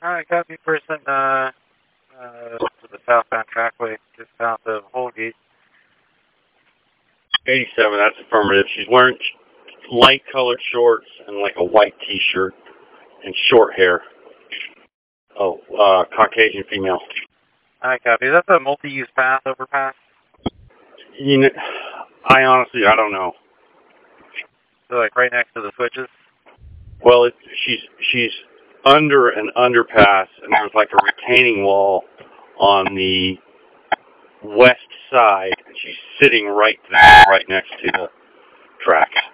Alright, copy person, to the southbound trackway, just south of Holgate. 87, that's affirmative. She's wearing light colored shorts and like a white t-shirt and short hair. Oh, Caucasian female. Alright, copy. Is that the multi-use path overpass? You know, I don't know. So like right next to the switches? Well, she's under an underpass, and there's like a retaining wall on the west side, and she's sitting right there, right next to the tracks.